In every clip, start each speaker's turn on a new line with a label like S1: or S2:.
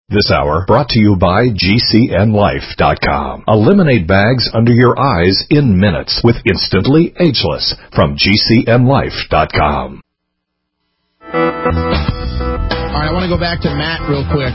S1: This hour brought to you by GCNLife.com. Eliminate bags under your eyes in minutes with Instantly Ageless from GCNLife.com.
S2: All right, I want to go back to Matt real quick.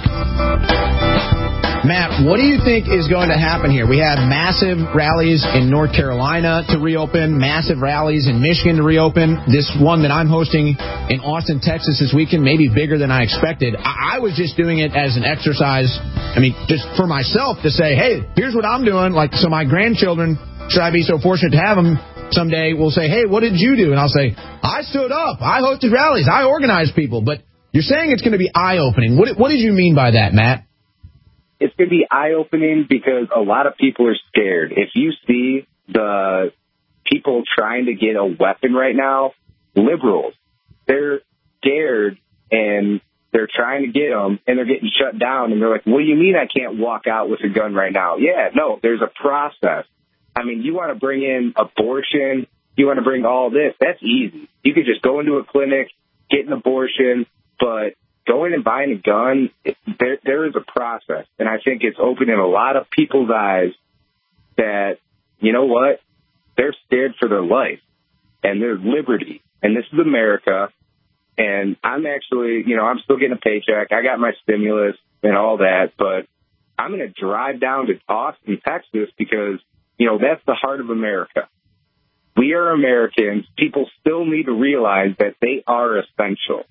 S2: Matt, what do you think is going to happen here? We have massive rallies in North Carolina to reopen, massive rallies in Michigan to reopen. This one that I'm hosting in Austin, Texas this weekend, maybe bigger than I expected. I was just doing it as an exercise, just for myself to say, hey, here's what I'm doing. So my grandchildren, should I be so fortunate to have them someday, will say, hey, what did you do? And I'll say, I stood up. I hosted rallies. I organized people. But you're saying it's going to be eye-opening. What did you mean by that, Matt?
S3: It's going to be eye-opening because a lot of people are scared. If you see the people trying to get a weapon right now, liberals, they're scared and they're trying to get them and they're getting shut down. And they're like, what do you mean I can't walk out with a gun right now? Yeah, no, there's a process. You want to bring in abortion, you want to bring all this, that's easy. You could just go into a clinic, get an abortion, but going and buying a gun, there is a process. And I think it's opening a lot of people's eyes that, you know what, they're scared for their life and their liberty. And this is America. And I'm actually, I'm still getting a paycheck. I got my stimulus and all that. But I'm going to drive down to Austin, Texas, because, that's the heart of America. We are Americans. People still need to realize that they are essential.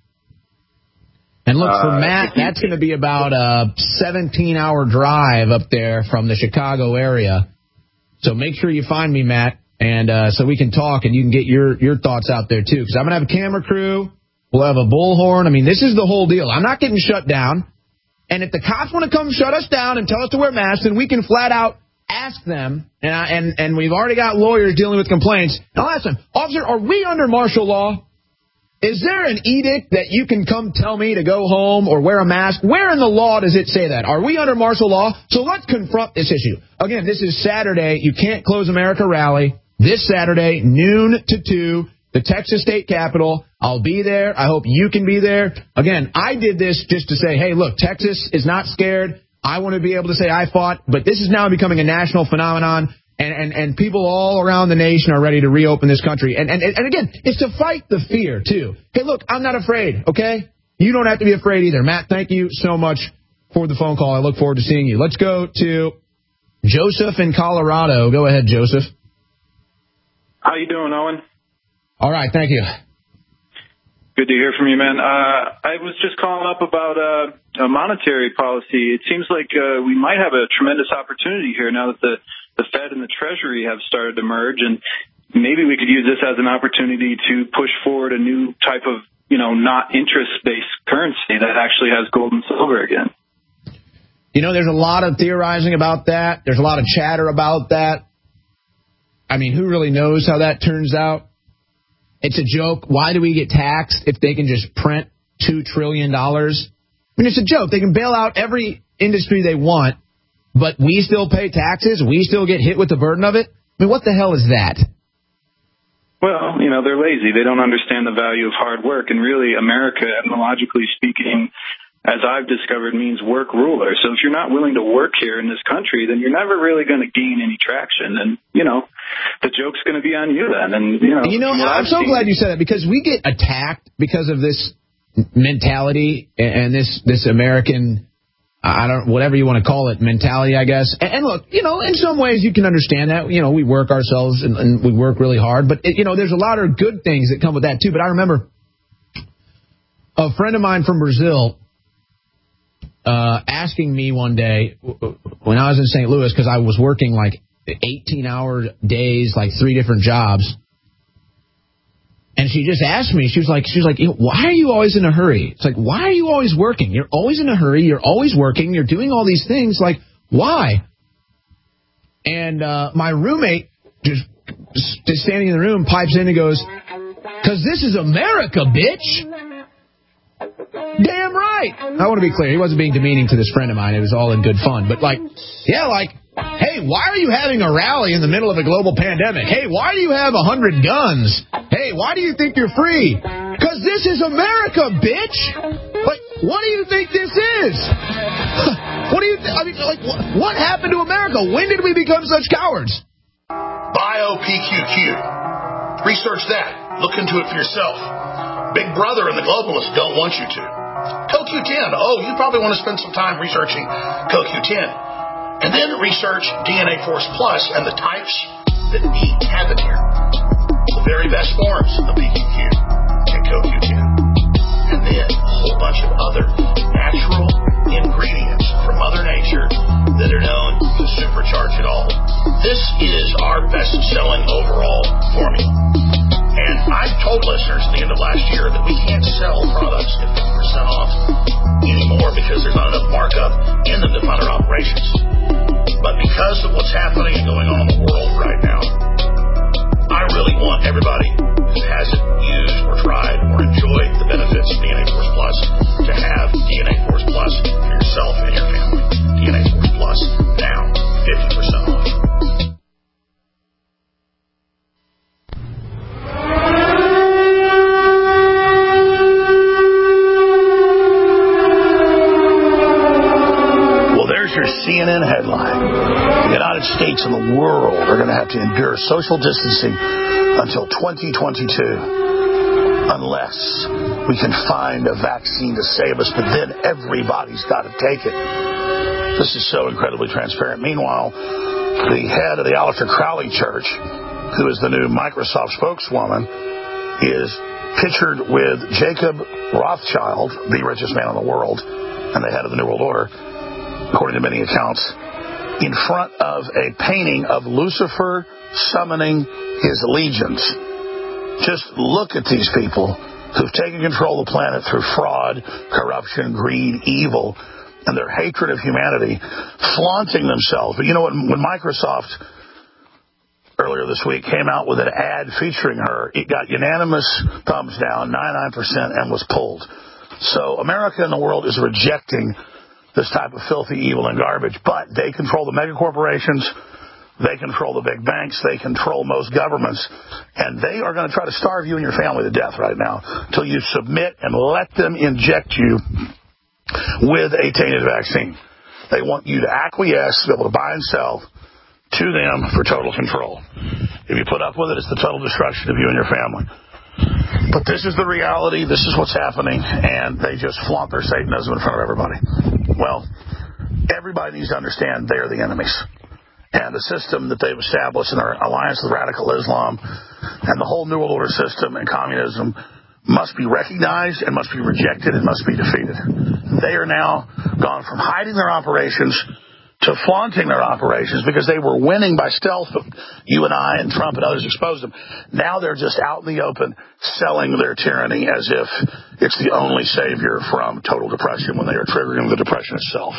S2: And look, for Matt, that's going to be about a 17-hour drive up there from the Chicago area. So make sure you find me, Matt, and so we can talk and you can get your thoughts out there, too. Because I'm going to have a camera crew. We'll have a bullhorn. This is the whole deal. I'm not getting shut down. And if the cops want to come shut us down and tell us to wear masks, then we can flat out ask them. And we've already got lawyers dealing with complaints. Now, I'll ask them, officer, are we under martial law? Is there an edict that you can come tell me to go home or wear a mask? Where in the law does it say that? Are we under martial law? So let's confront this issue. Again, this is Saturday. You Can't Close America rally. This Saturday, noon to 2, the Texas State Capitol. I'll be there. I hope you can be there. Again, I did this just to say, hey, look, Texas is not scared. I want to be able to say I fought. But this is now becoming a national phenomenon. And people all around the nation are ready to reopen this country. And again, it's to fight the fear, too. Hey, look, I'm not afraid, okay? You don't have to be afraid either. Matt, thank you so much for the phone call. I look forward to seeing you. Let's go to Joseph in Colorado. Go ahead, Joseph.
S4: How you doing, Owen?
S2: All right, thank you.
S4: Good to hear from you, man. I was just calling up about a monetary policy. It seems like we might have a tremendous opportunity here now that the Fed and the Treasury have started to merge, and maybe we could use this as an opportunity to push forward a new type of, not interest-based currency that actually has gold and silver again.
S2: There's a lot of theorizing about that. There's a lot of chatter about that. Who really knows how that turns out? It's a joke. Why do we get taxed if they can just print $2 trillion? It's a joke. They can bail out every industry they want, but we still pay taxes? We still get hit with the burden of it? What the hell is that?
S4: Well, they're lazy. They don't understand the value of hard work. And really, America, etymologically speaking, as I've discovered, means work ruler. So if you're not willing to work here in this country, then you're never really going to gain any traction. And, the joke's going to be on you then. And,
S2: I'm so glad you said that, because we get attacked because of this mentality and this American, whatever you want to call it, mentality, I guess. And look, in some ways you can understand that. We work ourselves and we work really hard. But, there's a lot of good things that come with that, too. But I remember a friend of mine from Brazil asking me one day when I was in St. Louis, because I was working 18-hour days, 3 different jobs. And she just asked me, she was like, why are you always in a hurry? It's why are you always working? You're always in a hurry. You're always working. You're doing all these things. Why? And my roommate just standing in the room pipes in and goes, because this is America, bitch. Damn right. I want to be clear. He wasn't being demeaning to this friend of mine. It was all in good fun. But hey, why are you having a rally in the middle of a global pandemic? Hey, why do you have 100 guns? Hey, why do you think you're free? Because this is America, bitch. What do you think this is? Like, what happened to America? When did we become such cowards?
S5: BioPQQ. Research that. Look into it for yourself. Big Brother and the globalists don't want you to. CoQ10. Oh, you probably want to spend some time researching CoQ10. And then research DNA Force Plus and the types that we have in here. The very best forms of PQQ and CoQ10. And then a whole bunch of other natural ingredients from Mother Nature that are known to supercharge it all. This is our best-selling overall formula. And I told listeners at the end of last year that we can't sell products at 50% off anymore because there's not enough markup in them to fund our operations. But because of what's happening and going on in the world right now, I really want everybody who hasn't used or tried or enjoyed the benefits of DNA Force Plus to have DNA Force Plus for yourself and your family. DNA Force Plus, now 50% off. Well, there's your CNN headline. The United States and the world are going to have to endure social distancing until 2022 unless we can find a vaccine to save us, but then everybody's got to take it. This is so incredibly transparent. Meanwhile, the head of the Aleister Crowley Church, who is the new Microsoft spokeswoman, is pictured with Jacob Rothschild, the richest man in the world, and the head of the New World Order, according to many accounts, in front of a painting of Lucifer summoning his legions. Just look at these people who've taken control of the planet through fraud, corruption, greed, evil, and their hatred of humanity, flaunting themselves. But you know what? When Microsoft earlier this week came out with an ad featuring her, it got unanimous thumbs down, 99%, and was pulled. So America and the world is rejecting this type of filthy evil and garbage, but they control the mega corporations, they control the big banks, they control most governments, and they are going to try to starve you and your family to death right now until you submit and let them inject you with a tainted vaccine. They want you to acquiesce, be able to buy and sell to them for total control. If you put up with it, it's the total destruction of you and your family. But this is the reality. This is what's happening, and they just flaunt their Satanism in front of everybody. Well, everybody needs to understand they're the enemies. And the system that they've established in their alliance with radical Islam and the whole New World Order system and communism must be recognized and must be rejected and must be defeated. They are now gone from hiding their operations to flaunting their operations because they were winning by stealth. You and I and Trump and others exposed them. Now they're just out in the open selling their tyranny as if it's the only savior from total depression when they are triggering the depression itself.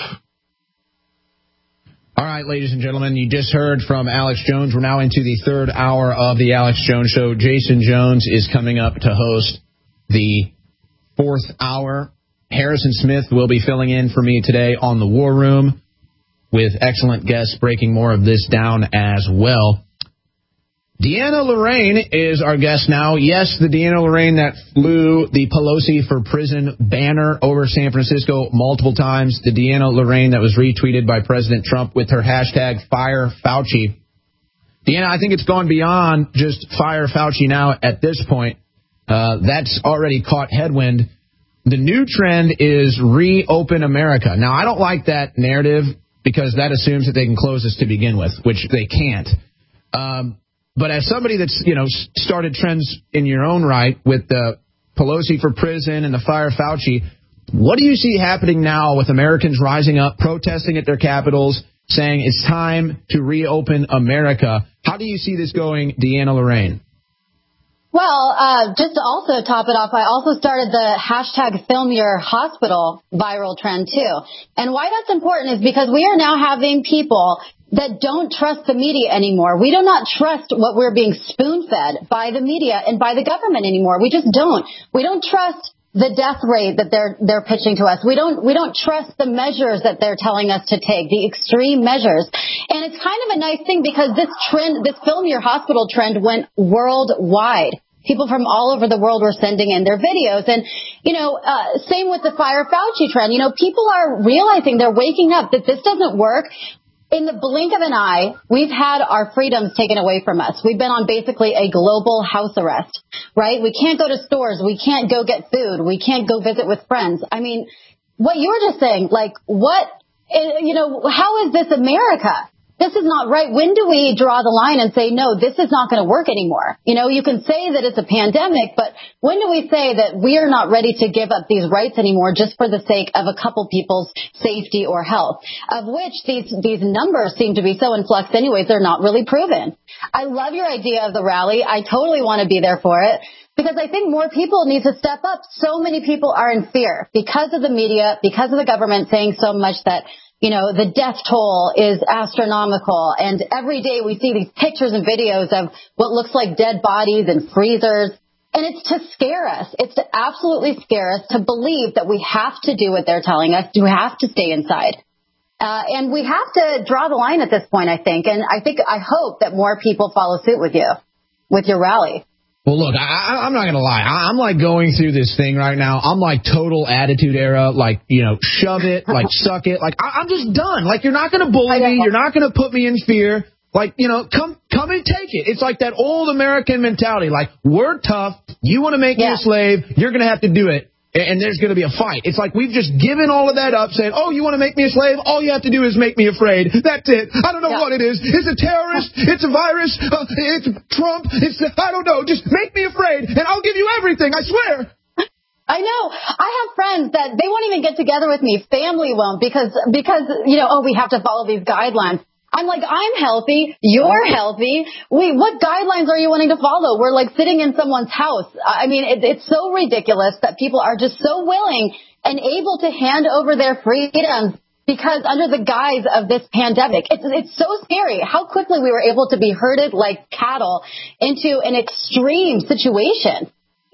S2: All right, ladies and gentlemen, you just heard from Alex Jones. We're now into the third hour of the Alex Jones Show. Jason Jones is coming up to host the fourth hour. Harrison Smith will be filling in for me today on the War Room, with excellent guests breaking more of this down as well. Deanna Lorraine is our guest now. Yes, the Deanna Lorraine that flew the Pelosi for prison banner over San Francisco multiple times. The Deanna Lorraine that was retweeted by President Trump with her hashtag Fire Fauci. Deanna, I think it's gone beyond just Fire Fauci now at this point. That's already caught headwind. The new trend is Reopen America. Now, I don't like that narrative, because that assumes that they can close us to begin with, which they can't. But as somebody that's, started trends in your own right with the Pelosi for prison and the Fire Fauci, what do you see happening now with Americans rising up, protesting at their capitals, saying it's time to reopen America? How do you see this going, Deanna Lorraine?
S6: Well, just to also top it off, I also started the hashtag Film Your Hospital viral trend, too. And why that's important is because we are now having people that don't trust the media anymore. We do not trust what we're being spoon-fed by the media and by the government anymore. We just don't. We don't trust the death rate that they're pitching to us. We don't trust the measures that they're telling us to take, the extreme measures. And it's kind of a nice thing because this trend, this Film Your Hospital trend, went worldwide. People from all over the world were sending in their videos. And, same with the Fire Fauci trend. People are realizing, they're waking up that this doesn't work. In the blink of an eye, we've had our freedoms taken away from us. We've been on basically a global house arrest, right? We can't go to stores. We can't go get food. We can't go visit with friends. I mean, what you were just saying, how is this America? This is not right. When do we draw the line and say, no, this is not going to work anymore? You can say that it's a pandemic, but when do we say that we are not ready to give up these rights anymore just for the sake of a couple people's safety or health, of which these numbers seem to be so in flux anyways, they're not really proven. I love your idea of the rally. I totally want to be there for it, because I think more people need to step up. So many people are in fear because of the media, because of the government saying so much that the death toll is astronomical. And every day we see these pictures and videos of what looks like dead bodies and freezers. And it's to scare us. It's to absolutely scare us to believe that we have to do what they're telling us. We have to stay inside. And we have to draw the line at this point, I think. And I hope that more people follow suit with you, with your rally.
S2: Well, look, I'm not going to lie. I'm like going through this thing right now. I'm like total attitude era, shove it, suck it. I'm just done. You're not going to bully me. You're not going to put me in fear. Come and take it. It's like that old American mentality. We're tough. You want to make me a slave. You're going to have to do it. And there's going to be a fight. It's like we've just given all of that up, saying, oh, you want to make me a slave? All you have to do is make me afraid. That's it. I don't know what it is. It's a terrorist. It's a virus. It's Trump. I don't know. Just make me afraid, and I'll give you everything. I swear.
S6: I know. I have friends that they won't even get together with me. Family won't because we have to follow these guidelines. I'm like, I'm healthy. You're healthy. What guidelines are you wanting to follow? We're sitting in someone's house. I mean, it's so ridiculous that people are just so willing and able to hand over their freedoms because under the guise of this pandemic, it's so scary how quickly we were able to be herded like cattle into an extreme situation.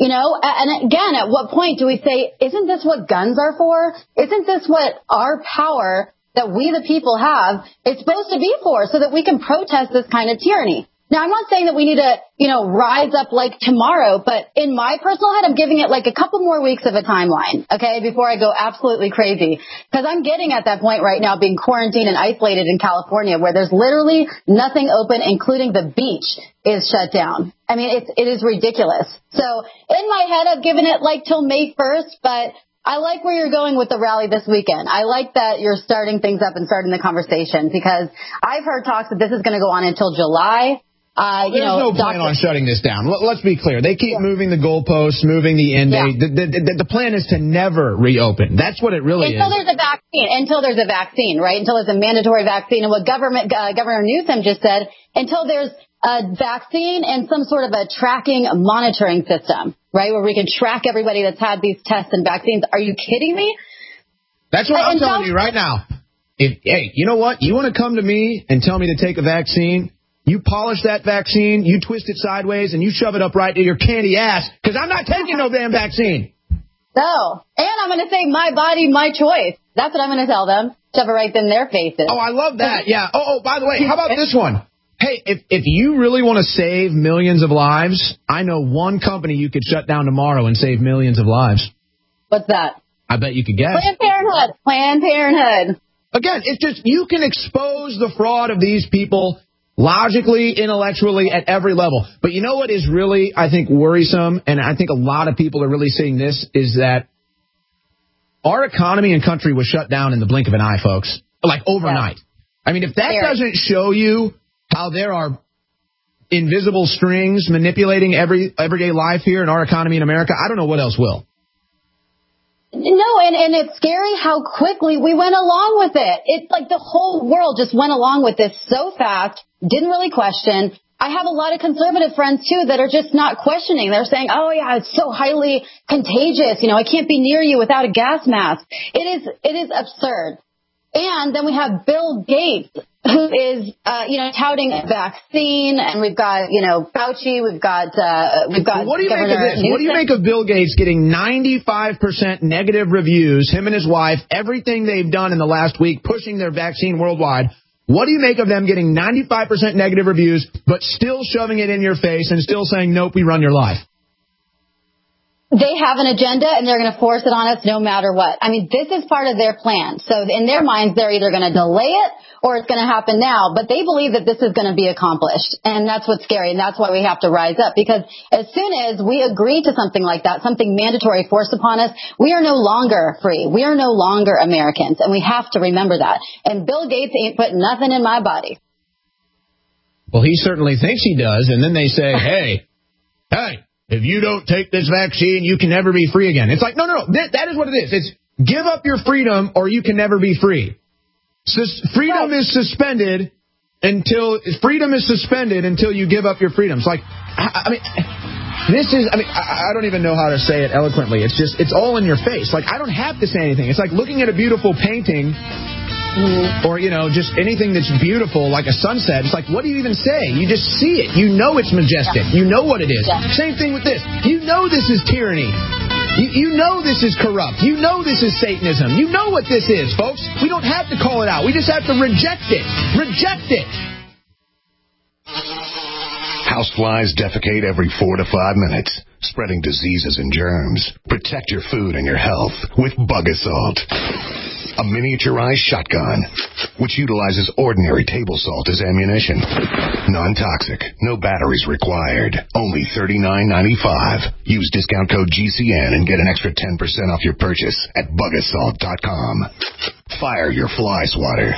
S6: And again, at what point do we say, isn't this what guns are for? Isn't this what our power that we the people have is supposed to be for, so that we can protest this kind of tyranny? Now, I'm not saying that we need to, rise up like tomorrow, but in my personal head, I'm giving it a couple more weeks of a timeline, okay, before I go absolutely crazy. Because I'm getting at that point right now, being quarantined and isolated in California, where there's literally nothing open, including the beach is shut down. I mean, it is ridiculous. So in my head, I've given it till May 1st, but I like where you're going with the rally this weekend. I like that you're starting things up and starting the conversation, because I've heard talks that this is going to go on until July.
S2: There's no plan on shutting this down. Let's be clear. They keep moving the goalposts, moving the end date. The plan is to never reopen. That's what it really is.
S6: Until there's a vaccine, right? Until there's a mandatory vaccine. And what Governor Newsom just said, until there's a vaccine and some sort of a tracking monitoring system, right, where we can track everybody that's had these tests and vaccines. Are you kidding me?
S2: That's what I'm telling you right now. Hey, you know what? You want to come to me and tell me to take a vaccine? You polish that vaccine, you twist it sideways, and you shove it up right to your candy ass, because I'm not taking no damn vaccine.
S6: No. And I'm going to say my body, my choice. That's what I'm going to tell them. Shove it right in their faces.
S2: Oh, I love that. Yeah. Oh, by the way, how about this one? Hey, if you really want to save millions of lives, I know one company you could shut down tomorrow and save millions of lives.
S6: What's that?
S2: I bet you could guess.
S6: Planned Parenthood.
S2: Again, it's just you can expose the fraud of these people logically, intellectually, at every level. But you know what is really, I think, worrisome, and I think a lot of people are really seeing this, is that our economy and country was shut down in the blink of an eye, folks. Overnight. Yeah. I mean, if that doesn't show you how there are invisible strings manipulating everyday life here in our economy in America, I don't know what else will.
S6: No, and it's scary how quickly we went along with it. It's like the whole world just went along with this so fast, didn't really question. I have a lot of conservative friends, too, that are just not questioning. They're saying, oh, yeah, it's so highly contagious. I can't be near you without a gas mask. It is absurd. And then we have Bill Gates, who is, touting a vaccine, and we've got, Fauci, we've got
S2: what do you make of this? What do you make of Bill Gates getting 95% negative reviews, him and his wife, everything they've done in the last week, pushing their vaccine worldwide? What do you make of them getting 95% negative reviews, but still shoving it in your face and still saying, nope, we run your life?
S6: they have an agenda and they're going to force it on us no matter what. I mean, this is part of their plan. So in their minds, they're either going to delay it or it's going to happen now. But they believe that this is going to be accomplished. And that's what's scary. And that's why we have to rise up. Because as soon as we agree to something like that, something mandatory forced upon us, we are no longer free. We are no longer Americans. And we have to remember that. And Bill Gates ain't putting nothing in my body.
S2: Well, he certainly thinks he does. And then they say, hey, if you don't take this vaccine, you can never be free again. It's like, no. That is what it is. It's give up your freedom or you can never be free. Freedom is suspended until you give up your freedom. It's like, I don't even know how to say it eloquently. It's all in your face. Like, I don't have to say anything. It's like looking at a beautiful painting or, just anything that's beautiful, like a sunset. It's like, what do you even say? You just see it. You know it's majestic. Yeah. You know what it is. Yeah. Same thing with this. You know this is tyranny. You know this is corrupt. You know this is Satanism. You know what this is, folks. We don't have to call it out. We just have to reject it. Reject it.
S1: Houseflies defecate every 4 to 5 minutes, spreading diseases and germs. Protect your food and your health with Bug Assault. A miniaturized shotgun, which utilizes ordinary table salt as ammunition. Non-toxic, no batteries required. Only $39.95. Use discount code GCN and get an extra 10% off your purchase at bugassault.com. Fire your fly swatter.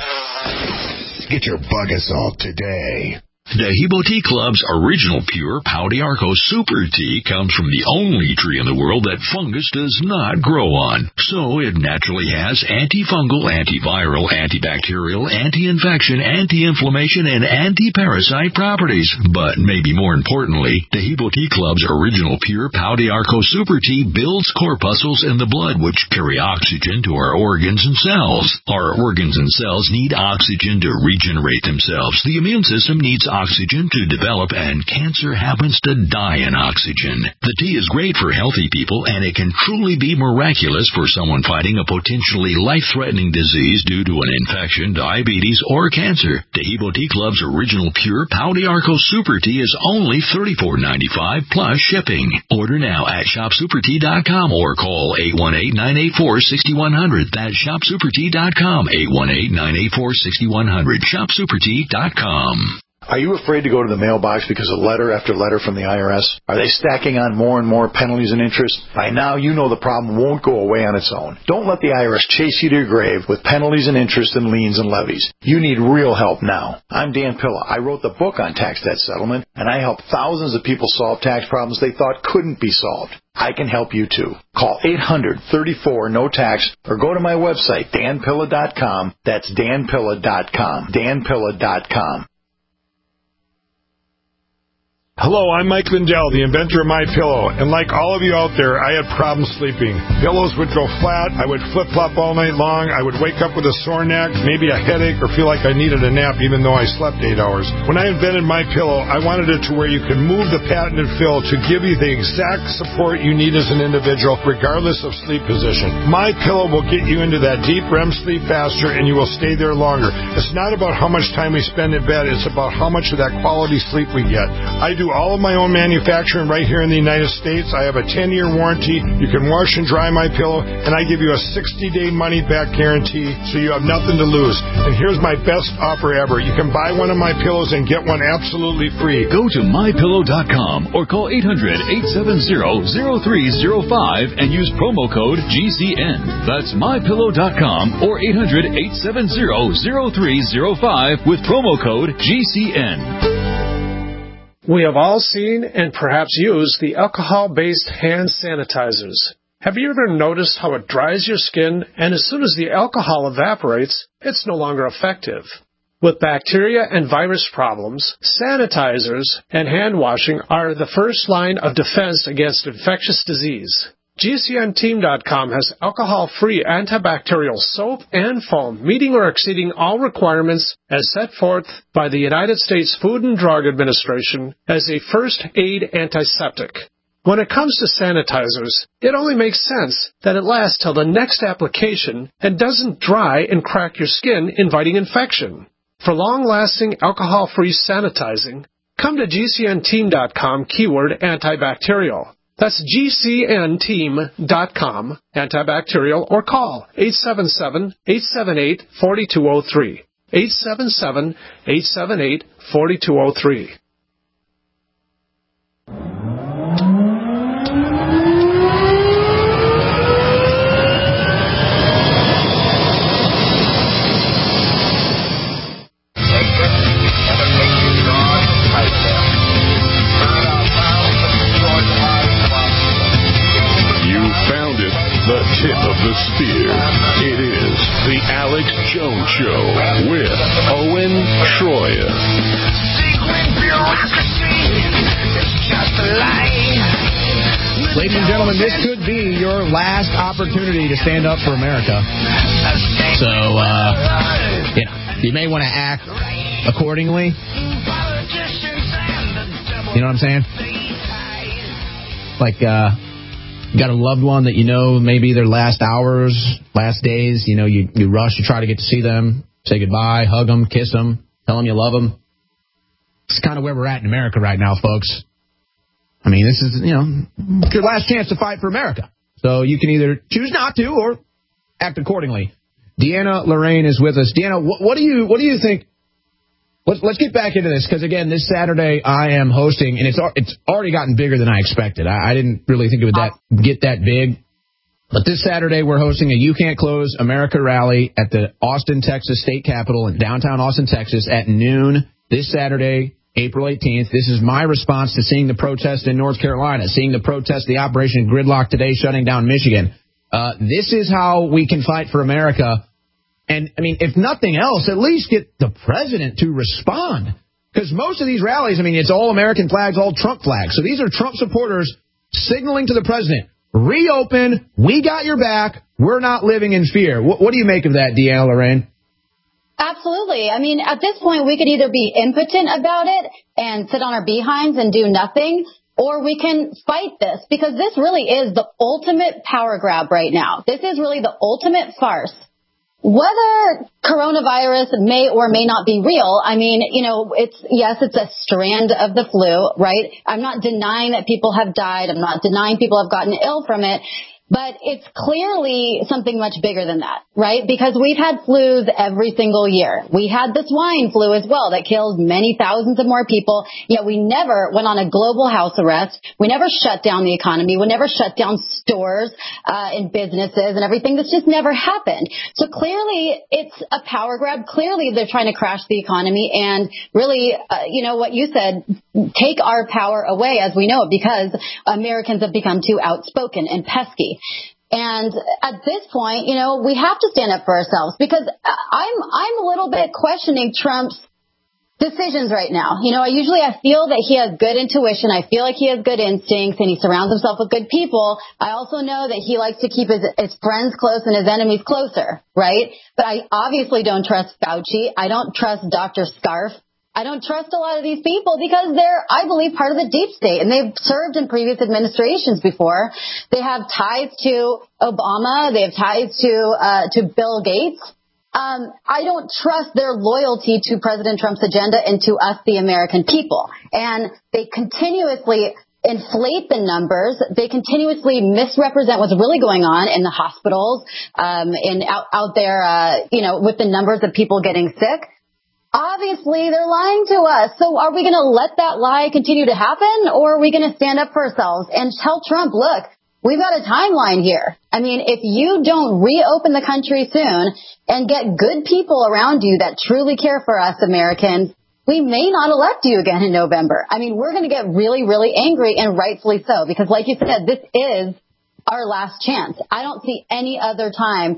S1: Get your Bug Assault today.
S7: Dehibo Tea Club's original pure Pau d'Arco Super Tea comes from the only tree in the world that fungus does not grow on. So it naturally has antifungal, antiviral, antibacterial, anti-infection, anti-inflammation, and anti-parasite properties. But maybe more importantly, Dehibo Tea Club's original pure Pau d'Arco Super Tea builds corpuscles in the blood which carry oxygen to our organs and cells. Our organs and cells need oxygen to regenerate themselves. The immune system needs oxygen to develop, and cancer happens to die in oxygen. The tea is great for healthy people, and it can truly be miraculous for someone fighting a potentially life-threatening disease due to an infection, diabetes, or cancer. Dehibo Tea Club's original pure Pau d'Arco Super Tea is only $34.95 plus shipping. Order now at shopsupertea.com or call 818-984-6100. That's shopsupertea.com, 818-984-6100, shopsupertea.com.
S5: Are you afraid to go to the mailbox because of letter after letter from the IRS? Are they stacking on more and more penalties and interest? By now, you know the problem won't go away on its own. Don't let the IRS chase you to your grave with penalties and interest and liens and levies. You need real help now. I'm Dan Pilla. I wrote the book on tax debt settlement, and I helped thousands of people solve tax problems they thought couldn't be solved. I can help you too. Call 800-34-NO-TAX or go to my website, danpilla.com. That's danpilla.com. danpilla.com.
S8: Hello, I'm Mike Lindell, the inventor of MyPillow, and like all of you out there, I had problems sleeping. Pillows would go flat, I would flip-flop all night long, I would wake up with a sore neck, maybe a headache, or feel like I needed a nap even though I slept 8 hours. When I invented MyPillow, I wanted it to where you could move the patented fill to give you the exact support you need as an individual, regardless of sleep position. MyPillow will get you into that deep REM sleep faster, and you will stay there longer. It's not about how much time we spend in bed, it's about how much of that quality sleep we get. I do all of my own manufacturing right here in the United States. I have a 10-year warranty. You can wash and dry my pillow, and I give you a 60-day money-back guarantee, so you have nothing to lose. And here's my best offer ever. You can buy one of my pillows and get one absolutely free.
S7: Go to MyPillow.com or call 800-870-0305 and use promo code GCN. That's MyPillow.com or 800-870-0305 with promo code GCN.
S9: We have all seen and perhaps used the alcohol-based hand sanitizers. Have you ever noticed how it dries your skin, and as soon as the alcohol evaporates, it's no longer effective? With bacteria and virus problems, sanitizers and hand washing are the first line of defense against infectious disease. GCNteam.com has alcohol-free antibacterial soap and foam, meeting or exceeding all requirements as set forth by the United States Food and Drug Administration as a first aid antiseptic. When it comes to sanitizers, it only makes sense that it lasts till the next application and doesn't dry and crack your skin, inviting infection. For long-lasting alcohol-free sanitizing, come to GCNteam.com keyword antibacterial. That's GCNteam.com, antibacterial, or call 877-878-4203. 877-878-4203.
S10: The tip of the spear. It is the Alex Jones Show with Owen Shroyer.
S2: Ladies and gentlemen, this could be your last opportunity to stand up for America. So, you may want to act accordingly. You know what I'm saying? Like, you got a loved one that you know maybe their last hours, last days, you rush to try to get to see them, say goodbye, hug them, kiss them, tell them you love them. It's kind of where we're at in America right now, folks. I mean, this is, it's your last chance to fight for America. So you can either choose not to or act accordingly. Deanna Lorraine is with us. Deanna, what do you think? Let's get back into this, because, again, this Saturday I am hosting, and it's already gotten bigger than I expected. I didn't really think it would get that big. But this Saturday we're hosting a You Can't Close America rally at the Austin, Texas State Capitol in downtown Austin, Texas at noon this Saturday, April 18th. This is my response to seeing the protest in North Carolina, seeing the protest, the Operation Gridlock today shutting down Michigan. This is how we can fight for America. And, I mean, if nothing else, at least get the president to respond. Because most of these rallies, I mean, it's all American flags, all Trump flags. So these are Trump supporters signaling to the president, reopen, we got your back, we're not living in fear. What do you make of that, Deanna Lorraine?
S6: Absolutely. I mean, at this point, we could either be impotent about it and sit on our behinds and do nothing, or we can fight this, because this really is the ultimate power grab right now. This is really the ultimate farce. Whether coronavirus may or may not be real, I mean, it's a strand of the flu, right? I'm not denying that people have died. I'm not denying people have gotten ill from it. But it's clearly something much bigger than that, right? Because we've had flus every single year. We had the swine flu as well that killed many thousands of more people. Yet we never went on a global house arrest. We never shut down the economy. We never shut down stores and businesses and everything. This just never happened. So clearly it's a power grab. Clearly they're trying to crash the economy and really, what you said, take our power away as we know it, because Americans have become too outspoken and pesky. And at this point, we have to stand up for ourselves, because I'm a little bit questioning Trump's decisions right now. I feel that he has good intuition. I feel like he has good instincts and he surrounds himself with good people. I also know that he likes to keep his friends close and his enemies closer, right? But I obviously don't trust Fauci. I don't trust Dr. Scarf. I don't trust a lot of these people because they're, I believe, part of the deep state, and they've served in previous administrations before. They have ties to Obama. They have ties to Bill Gates. I don't trust their loyalty to President Trump's agenda and to us, the American people. And they continuously inflate the numbers. They continuously misrepresent what's really going on in the hospitals, and out there, with the numbers of people getting sick. Obviously, they're lying to us. So are we going to let that lie continue to happen, or are we going to stand up for ourselves and tell Trump, look, we've got a timeline here. I mean, if you don't reopen the country soon and get good people around you that truly care for us Americans, we may not elect you again in November. I mean, we're going to get really, really angry, and rightfully so, because like you said, this is our last chance. I don't see any other time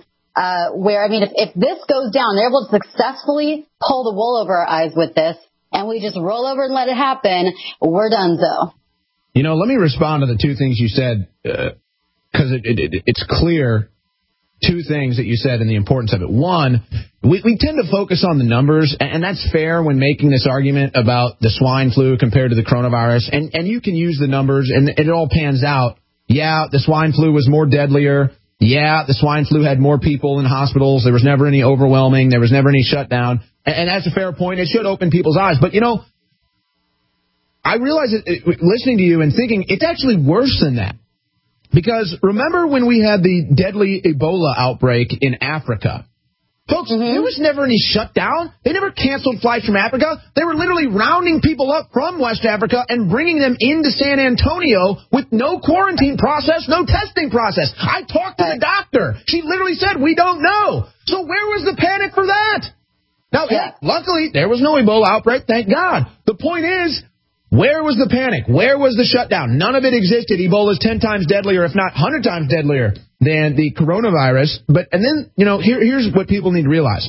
S6: if this goes down, they're able to successfully pull the wool over our eyes with this, and we just roll over and let it happen, we're done so.
S2: Let me respond to the two things you said, because it's clear, two things that you said and the importance of it. One, we tend to focus on the numbers, and that's fair when making this argument about the swine flu compared to the coronavirus, and you can use the numbers, and it all pans out. Yeah, the swine flu was more deadlier. Yeah, the swine flu had more people in hospitals. There was never any overwhelming. There was never any shutdown. And that's a fair point. It should open people's eyes. But, I realize listening to you and thinking it's actually worse than that. Because remember when we had the deadly Ebola outbreak in Africa? Folks, there was never any shutdown. They never canceled flights from Africa. They were literally rounding people up from West Africa and bringing them into San Antonio with no quarantine process, no testing process. I talked to the doctor. She literally said, we don't know. So where was the panic for that? Now, luckily, there was no Ebola outbreak, thank God. The point is, where was the panic? Where was the shutdown? None of it existed. Ebola is 10 times deadlier, if not 100 times deadlier than the coronavirus. And then, here's what people need to realize.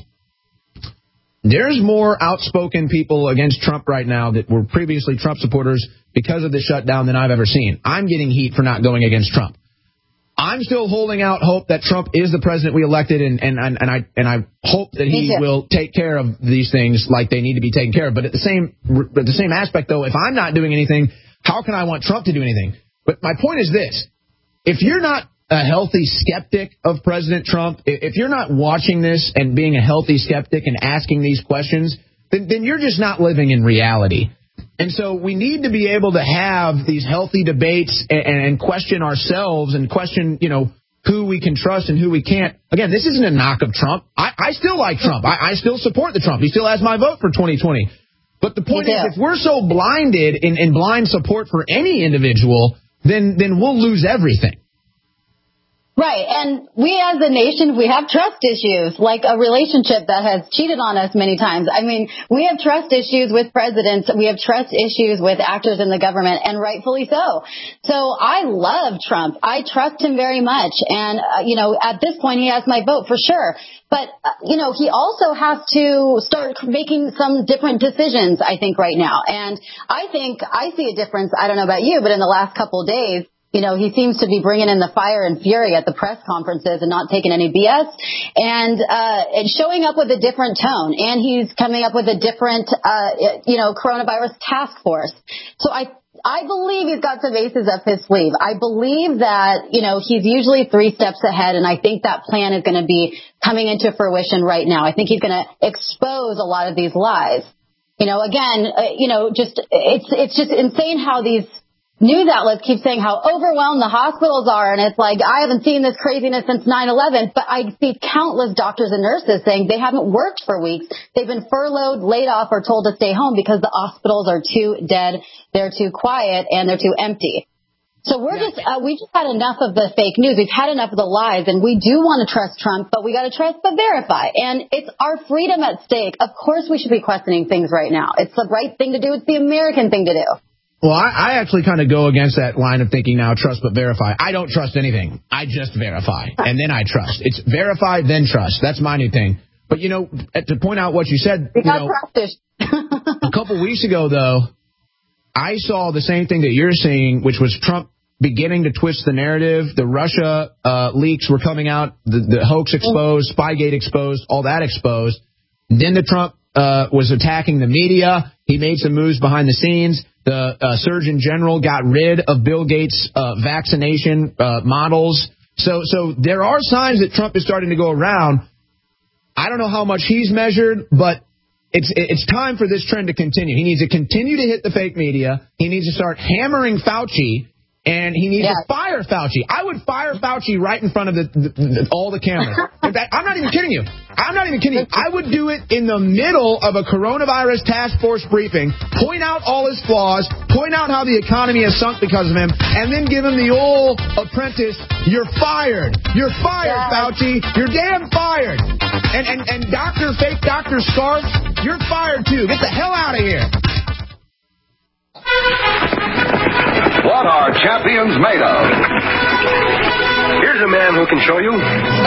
S2: There's more outspoken people against Trump right now that were previously Trump supporters because of the shutdown than I've ever seen. I'm getting heat for not going against Trump. I'm still holding out hope that Trump is the president we elected, and I hope that he will take care of these things like they need to be taken care of. But at the same aspect, though, if I'm not doing anything, how can I want Trump to do anything? But my point is this. If you're not a healthy skeptic of President Trump, if you're not watching this and being a healthy skeptic and asking these questions, then you're just not living in reality. And so we need to be able to have these healthy debates and question ourselves and question, who we can trust and who we can't. Again, this isn't a knock of Trump. I still like Trump. I still support the Trump. He still has my vote for 2020. But the point is, if we're so blinded in blind support for any individual, then we'll lose everything.
S6: Right, and we as a nation, we have trust issues, like a relationship that has cheated on us many times. I mean, we have trust issues with presidents, we have trust issues with actors in the government, and rightfully so. So I love Trump. I trust him very much, and, at this point, he has my vote for sure. But, he also has to start making some different decisions, I think, right now. And I think I see a difference, I don't know about you, but in the last couple of days, he seems to be bringing in the fire and fury at the press conferences and not taking any BS and showing up with a different tone. And he's coming up with a different, coronavirus task force. So I believe he's got some aces up his sleeve. I believe that, he's usually 3 steps ahead. And I think that plan is going to be coming into fruition right now. I think he's going to expose a lot of these lies. It's just insane how these news outlets keep saying how overwhelmed the hospitals are, and it's like, I haven't seen this craziness since 9/11, but I see countless doctors and nurses saying they haven't worked for weeks. They've been furloughed, laid off, or told to stay home because the hospitals are too dead, they're too quiet, and they're too empty. So we've just had enough of the fake news. We've had enough of the lies, and we do want to trust Trump, but we got to trust but verify. And it's our freedom at stake. Of course we should be questioning things right now. It's the right thing to do. It's the American thing to do.
S2: Well, I actually kind of go against that line of thinking now, trust but verify. I don't trust anything. I just verify, and then I trust. It's verify, then trust. That's my new thing. But, to point out what you said, a couple weeks ago, though, I saw the same thing that you're seeing, which was Trump beginning to twist the narrative. The Russia leaks were coming out, the hoax exposed, Spygate exposed, all that exposed. Then the Trump was attacking the media. He made some moves behind the scenes. The Surgeon General got rid of Bill Gates' vaccination models. So there are signs that Trump is starting to go around. I don't know how much he's measured, but it's time for this trend to continue. He needs to continue to hit the fake media. He needs to start hammering Fauci, and he needs to fire Fauci. I would fire Fauci right in front of all the cameras. In fact, I'm not even kidding you. I would do it in the middle of a coronavirus task force briefing, point out all his flaws, point out how the economy has sunk because of him, and then give him the old apprentice, you're fired. You're fired, Fauci. You're damn fired. And fake Dr. Scarf, you're fired too. Get the hell out of here.
S11: What are champions made of? Here's a man who can show you.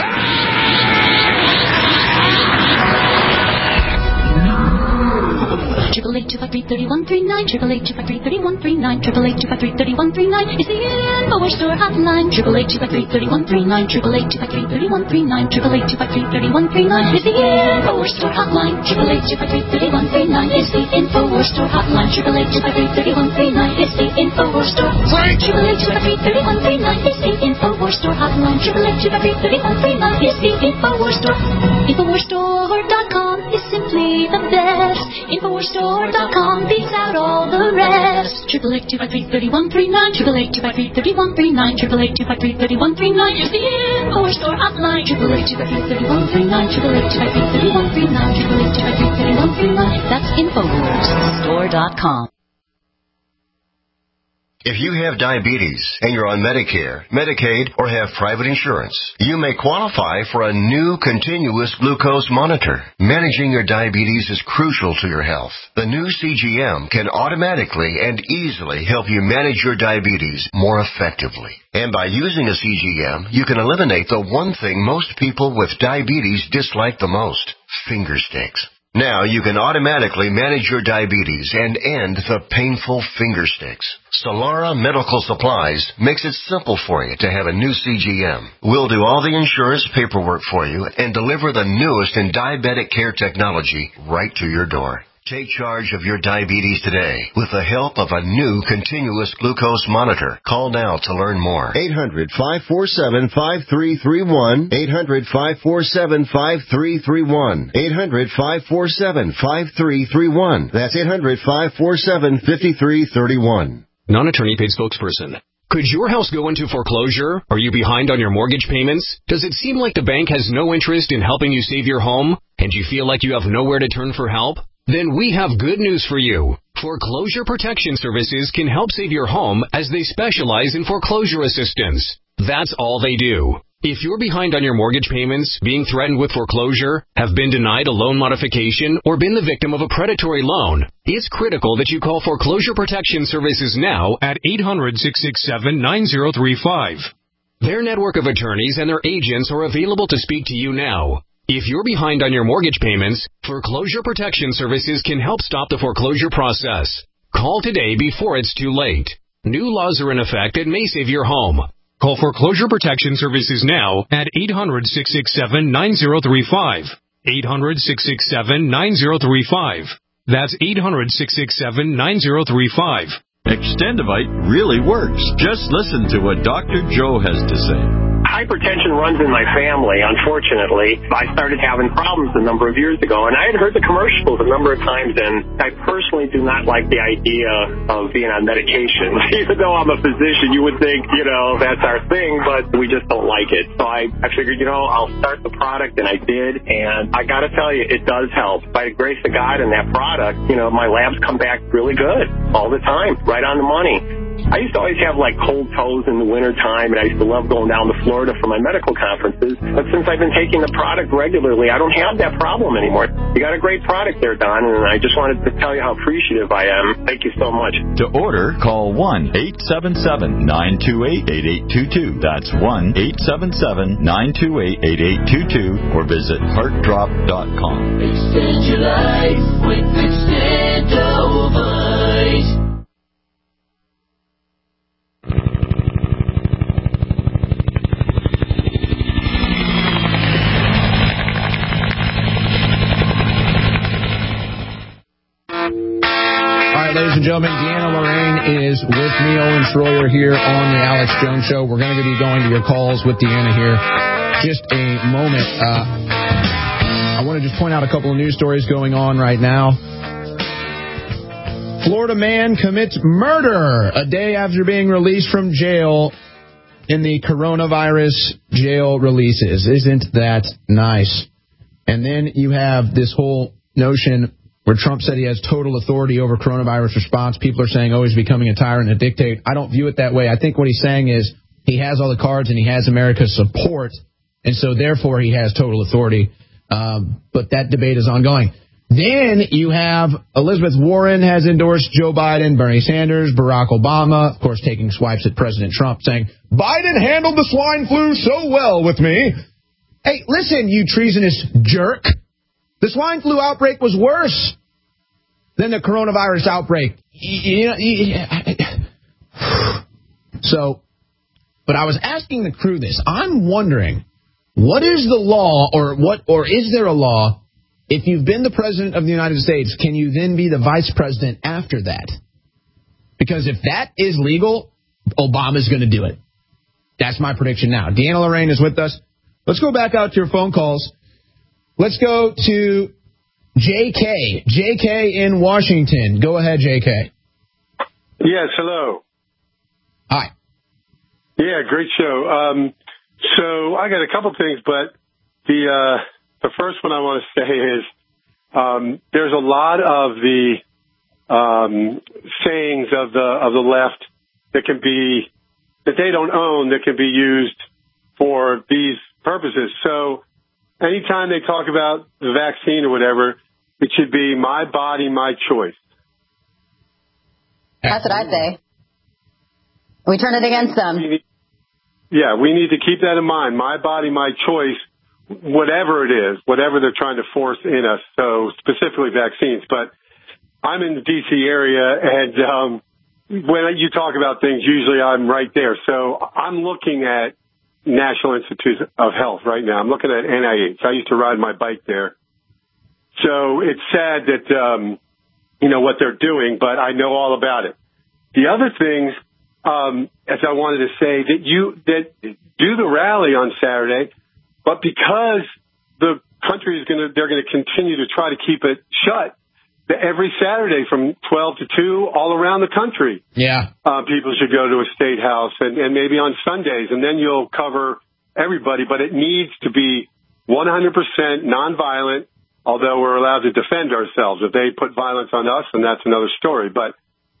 S12: Triple 825-33139, 825-33139, 825-33139 is the InfoWars Store hotline. 825-33139, 825-33139, 825-33139 is the InfoWars Store hotline. 825-33139 is the InfoWars Store hotline. 825-33139 is the InfoWars Store. 825-33139 is the InfoWars Store hotline. 825-33139 is the InfoWars Store. InfoWarsStore.com is simply the best. InfoWarsStore.com beats out all the rest. 888-253-3139, 888-253-3139, 888-253-3139 is the InfoWars Store hotline. 888-253-3139, 888-253-3139, 888-253-3139. That's InfoWarsStore.com.
S11: If you have diabetes and you're on Medicare, Medicaid, or have private insurance, you may qualify for a new continuous glucose monitor. Managing your diabetes is crucial to your health. The new CGM can automatically and easily help you manage your diabetes more effectively. And by using a CGM, you can eliminate the one thing most people with diabetes dislike the most: finger sticks. Now you can automatically manage your diabetes and end the painful finger sticks. Solara Medical Supplies makes it simple for you to have a new CGM. We'll do all the insurance paperwork for you and deliver the newest in diabetic care technology right to your door. Take charge of your diabetes today with the help of a new continuous glucose monitor. Call now to learn more.
S13: 800-547-5331. 800-547-5331. 800-547-5331. That's 800-547-5331.
S14: Non-attorney paid spokesperson. Could your house go into foreclosure? Are you behind on your mortgage payments? Does it seem like the bank has no interest in helping you save your home? And you feel like you have nowhere to turn for help? Then we have good news for you. Foreclosure Protection Services can help save your home as they specialize in foreclosure assistance. That's all they do. If you're behind on your mortgage payments, being threatened with foreclosure, have been denied a loan modification, or been the victim of a predatory loan, it's critical that you call Foreclosure Protection Services now at 800-667-9035. Their network of attorneys and their agents are available to speak to you now. If you're behind on your mortgage payments, Foreclosure Protection Services can help stop the foreclosure process. Call today before it's too late. New laws are in effect that may save your home. Call Foreclosure Protection Services now at 800-667-9035. 800-667-9035. That's 800-667-9035.
S15: Extendivite really works. Just listen to what Dr. Joe has to say.
S16: Hypertension runs in my family, unfortunately. I started having problems a number of years ago, and I had heard the commercials a number of times, and I personally do not like the idea of being on medication. Even though I'm a physician, you would think, that's our thing, but we just don't like it. So I figured, I'll start the product, and I did, and I got to tell you, it does help. By the grace of God and that product, my labs come back really good all the time, right on the money. I used to always have cold toes in the winter time, and I used to love going down to Florida for my medical conferences. But since I've been taking the product regularly, I don't have that problem anymore. You got a great product there, Don, and I just wanted to tell you how appreciative I am. Thank you so much.
S15: To order, call 1-877-928-8822. That's 1-877-928-8822, or visit heartdrop.com.
S12: Extend your life with Extendovite.
S2: Ladies and gentlemen, Deanna Lorraine is with me, Owen Schroyer, here on the Alex Jones Show. We're going to be going to your calls with Deanna here just a moment. I want to just point out a couple of news stories going on right now. Florida man commits murder a day after being released from jail in the coronavirus jail releases. Isn't that nice? And then you have this whole notion where Trump said he has total authority over coronavirus response. People are saying, he's becoming a tyrant and a dictator. I don't view it that way. I think what he's saying is he has all the cards and he has America's support, and so therefore he has total authority. But that debate is ongoing. Then you have Elizabeth Warren has endorsed Joe Biden, Bernie Sanders, Barack Obama, of course, taking swipes at President Trump, saying, Biden handled the swine flu so well with me. Hey, listen, you treasonous jerk. The swine flu outbreak was worse than the coronavirus outbreak. So, but I was asking the crew this. I'm wondering, what is the law, or is there a law, if you've been the president of the United States, can you then be the vice president after that? Because if that is legal, Obama's going to do it. That's my prediction now. Deanna Lorraine is with us. Let's go back out to your phone calls. Let's go to JK in Washington. Go ahead, JK.
S17: Yes, hello.
S2: Hi.
S17: Yeah, great show. So I got a couple things, but the first one I want to say is there's a lot of the sayings of the left that they don't own that can be used for these purposes. So anytime they talk about the vaccine or whatever, it should be my body, my choice.
S6: That's what I'd say. We turn it against them.
S17: Yeah, we need to keep that in mind. My body, my choice, whatever it is, whatever they're trying to force in us. So specifically vaccines. But I'm in the D.C. area, and when you talk about things, usually I'm right there. So I'm looking at National Institutes of Health right now. I'm looking at NIH. I used to ride my bike there. So it's sad that, what they're doing, but I know all about it. The other things, as I wanted to say, that do the rally on Saturday, but because the country they're going to continue to try to keep it shut every Saturday from 12 to 2 all around the country.
S2: Yeah.
S17: People should go to a state house and maybe on Sundays, and then you'll cover everybody, but it needs to be 100% nonviolent, although we're allowed to defend ourselves. If they put violence on us, then that's another story. But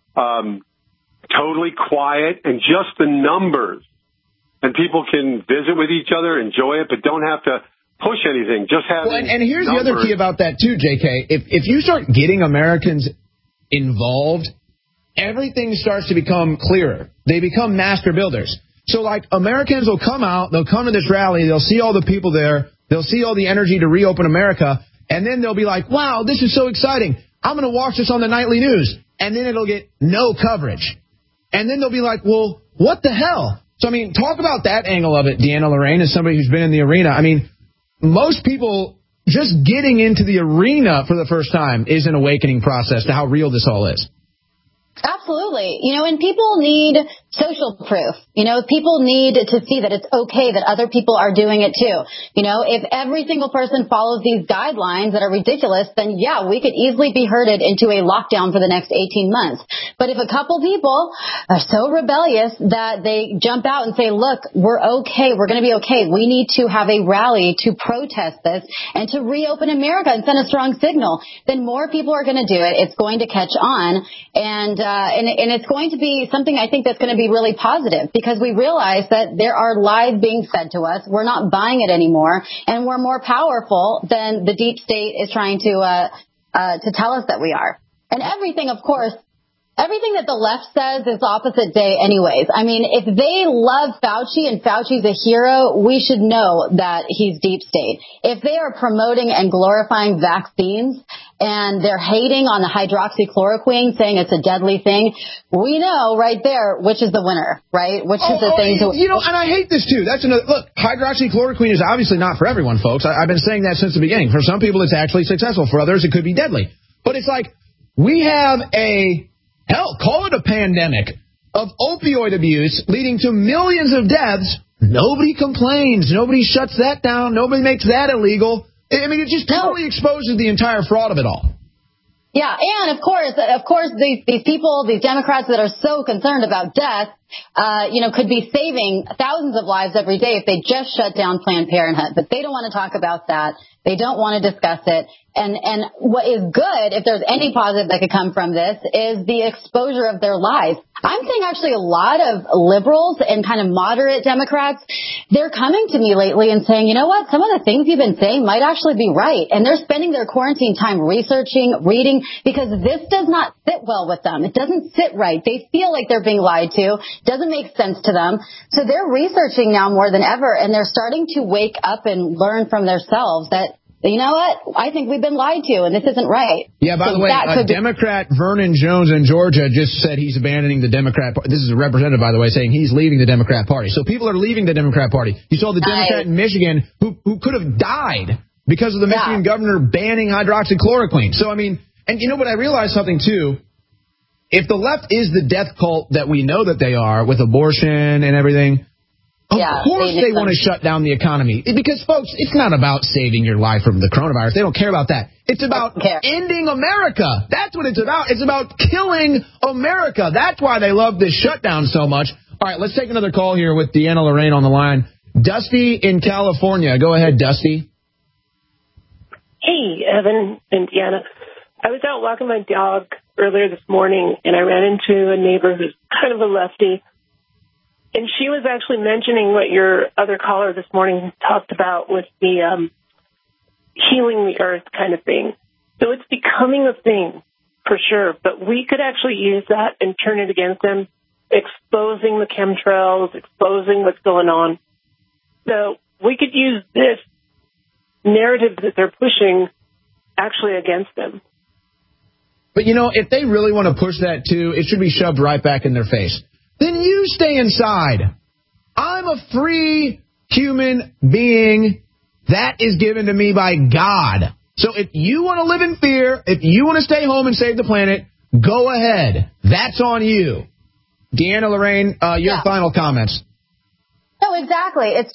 S17: totally quiet and just the numbers. And people can visit with each other, enjoy it, but don't have to push anything. Just have.
S2: Well, and here's numbers. The other key about that, too, JK. If you start getting Americans involved, everything starts to become clearer. They become master builders. So, like, Americans will come out, they'll come to this rally, they'll see all the people there, they'll see all the energy to reopen America, and then they'll be like, wow, this is so exciting. I'm going to watch this on the nightly news. And then it'll get no coverage. And then they'll be like, well, what the hell? So, I mean, talk about that angle of it, Deanna Lorraine, as somebody who's been in the arena. I mean, most people just getting into the arena for the first time is an awakening process to how real this all is.
S6: Absolutely. And people need social proof. People need to see that it's okay that other people are doing it too. If every single person follows these guidelines that are ridiculous, then yeah, we could easily be herded into a lockdown for the next 18 months. But if a couple people are so rebellious that they jump out and say, look, we're okay, we're going to be okay, we need to have a rally to protest this and to reopen America and send a strong signal, then more people are going to do it. It's going to catch on. And it's going to be something I think that's going to be really positive because we realize that there are lies being fed to us. We're not buying it anymore, and we're more powerful than the deep state is trying to tell us that we are. And everything, of course, everything that the left says is opposite day anyways. I mean, if they love Fauci and Fauci's a hero, we should know that he's deep state. If they are promoting and glorifying vaccines and they're hating on the hydroxychloroquine, saying it's a deadly thing, we know right there which is the winner, right? Which is the thing to...
S2: and I hate this too. That's another... Look, hydroxychloroquine is obviously not for everyone, folks. I've been saying that since the beginning. For some people, it's actually successful. For others, it could be deadly. But it's like, we have hell, call it a pandemic of opioid abuse leading to millions of deaths. Nobody complains. Nobody shuts that down. Nobody makes that illegal. I mean, it just totally exposes the entire fraud of it all.
S6: Yeah, and of course, these people, these Democrats that are so concerned about death, could be saving thousands of lives every day if they just shut down Planned Parenthood. But they don't want to talk about that. They don't want to discuss it. And what is good, if there's any positive that could come from this, is the exposure of their lies. I'm seeing actually a lot of liberals and kind of moderate Democrats, they're coming to me lately and saying, you know what, some of the things you've been saying might actually be right. And they're spending their quarantine time researching, reading, because this does not sit well with them. It doesn't sit right. They feel like they're being lied to. Doesn't make sense to them. So they're researching now more than ever, and they're starting to wake up and learn from themselves that, you know what? I think we've been lied to, and this isn't right.
S2: Yeah, by the way, Democrat Vernon Jones in Georgia just said he's abandoning the Democrat Party. This is a representative, by the way, saying he's leaving the Democrat Party. So people are leaving the Democrat Party. You saw the Democrat in Michigan who could have died because of the Michigan governor banning hydroxychloroquine. So, I mean, and but I realized something, too. If the left is the death cult that we know that they are with abortion and everything, Of course they want to shut down the economy. Because, folks, it's not about saving your life from the coronavirus. They don't care about that. It's about ending America. That's what it's about. It's about killing America. That's why they love this shutdown so much. All right, let's take another call here with Deanna Lorraine on the line. Dusty in California. Go ahead, Dusty.
S18: Hey, Evan and Deanna. I was out walking my dog earlier this morning, and I ran into a neighbor who's kind of a lefty. And she was actually mentioning what your other caller this morning talked about with the healing the earth kind of thing. So it's becoming a thing, for sure. But we could actually use that and turn it against them, exposing the chemtrails, exposing what's going on. So we could use this narrative that they're pushing actually against them.
S2: But, you know, if they really want to push that, too, it should be shoved right back in their face. Then you stay inside. I'm a free human being. That is given to me by God. So if you want to live in fear, if you want to stay home and save the planet, go ahead. That's on you. Deanna Lorraine, your final comments.
S6: No, exactly. It's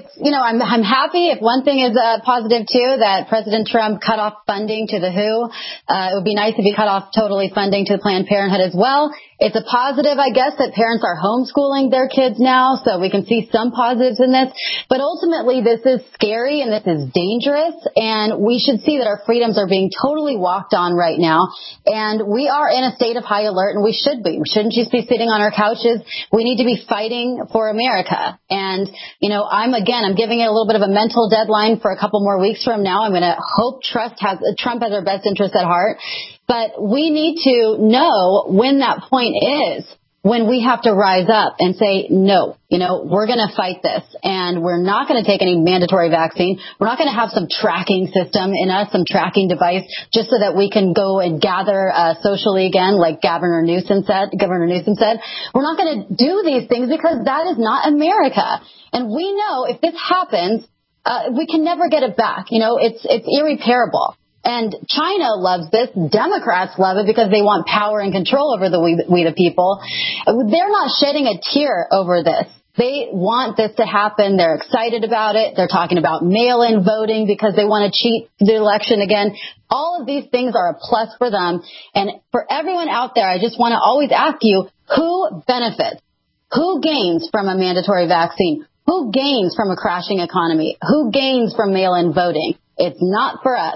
S6: I'm happy if one thing is positive, too, that President Trump cut off funding to the WHO. It would be nice if he cut off totally funding to Planned Parenthood as well. It's a positive, I guess, that parents are homeschooling their kids now, so we can see some positives in this. But ultimately, this is scary and this is dangerous, and we should see that our freedoms are being totally walked on right now. And we are in a state of high alert, and we should be. We shouldn't just be sitting on our couches. We need to be fighting for America. And, you know, I'm giving it a little bit of a mental deadline for a couple more weeks from now. I'm going to hope Trump has our best interests at heart. But we need to know when that point is, when we have to rise up and say, no, you know, we're going to fight this, and we're not going to take any mandatory vaccine. We're not going to have some tracking system in us, some tracking device, just so that we can go and gather socially again, like Governor Newsom said. We're not going to do these things because that is not America. And we know if this happens, we can never get it back. You know, it's irreparable. And China loves this. Democrats love it because they want power and control over we the people. They're not shedding a tear over this. They want this to happen. They're excited about it. They're talking about mail-in voting because they want to cheat the election again. All of these things are a plus for them. And for everyone out there, I just want to always ask you, who benefits? Who gains from a mandatory vaccine? Who gains from a crashing economy? Who gains from mail-in voting? It's not for us.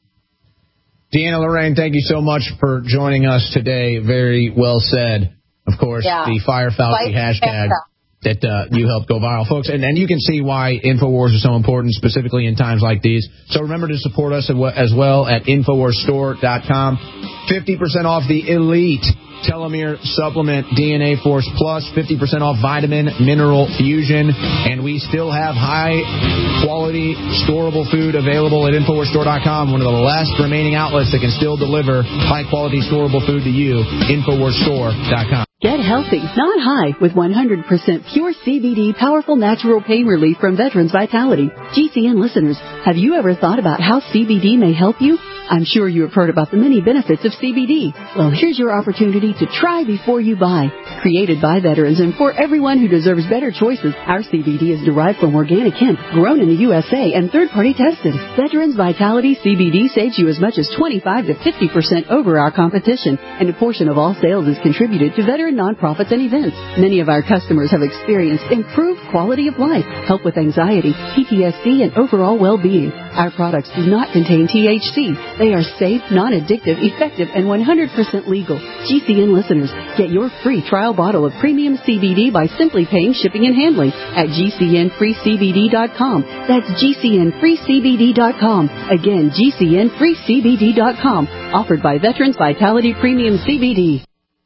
S2: Deanna Lorraine, thank you so much for joining us today. Very well said. Of course, the Fire Fauci hashtag that you helped go viral, folks. And you can see why InfoWars is so important, specifically in times like these. So remember to support us as well at InfoWarsStore.com. 50% off the Elite Telomere Supplement DNA Force Plus, 50% off Vitamin Mineral Fusion, and we still have high-quality, storable food available at InfoWarsStore.com, one of the last remaining outlets that can still deliver high-quality, storable food to you, InfoWarsStore.com.
S19: Get healthy, not high, with 100% pure CBD powerful natural pain relief from Veterans Vitality. GCN listeners, have you ever thought about how CBD may help you? I'm sure you have heard about the many benefits of CBD. Well, here's your opportunity to try before you buy. Created by veterans and for everyone who deserves better choices, our CBD is derived from organic hemp, grown in the USA, and third-party tested. Veterans Vitality CBD saves you as much as 25 to 50% over our competition, and a portion of all sales is contributed to veteran nonprofits and events. Many of our customers have experienced improved quality of life, help with anxiety, PTSD, and overall well-being. Our products do not contain THC. They are safe, non-addictive, effective, and 100% legal. GCN listeners, get your free trial bottle of premium CBD by simply paying shipping and handling at GCNFreeCBD.com. That's GCNFreeCBD.com. Again, GCNFreeCBD.com. Offered by Veterans Vitality Premium CBD.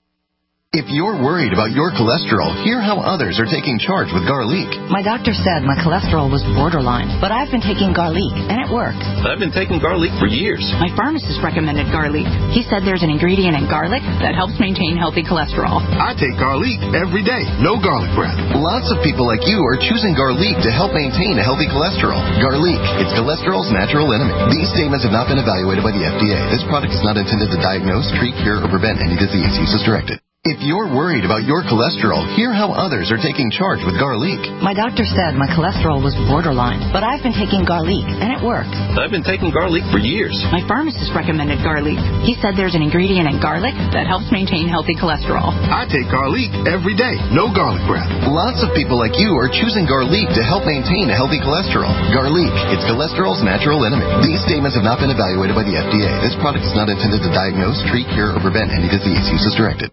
S20: If you're worried about your cholesterol, hear how others are taking charge with Garlic.
S21: My doctor said my cholesterol was borderline, but I've been taking Garlic, and it works.
S22: I've been taking Garlic for years.
S21: My pharmacist recommended Garlic. He said there's an ingredient in garlic that helps maintain healthy cholesterol.
S20: I take Garlic every day. No garlic breath. Lots of people like you are choosing Garlic to help maintain a healthy cholesterol. Garlic, it's cholesterol's natural enemy. These statements have not been evaluated by the FDA. This product is not intended to diagnose, treat, cure, or prevent any disease. Use as directed. If you're worried about your cholesterol, hear how others are taking charge with Garlic.
S3: My doctor said my cholesterol was borderline, but I've been taking Garlic, and it works.
S22: I've been taking Garlic for years.
S21: My pharmacist recommended Garlic. He said there's an ingredient in garlic that helps maintain healthy cholesterol.
S20: I take Garlic every day. No garlic breath. Lots of people like you are choosing Garlic to help maintain a healthy cholesterol. Garlic, it's cholesterol's natural enemy. These statements have not been evaluated by the FDA. This product is not intended to diagnose, treat, cure, or prevent any disease. Use as directed.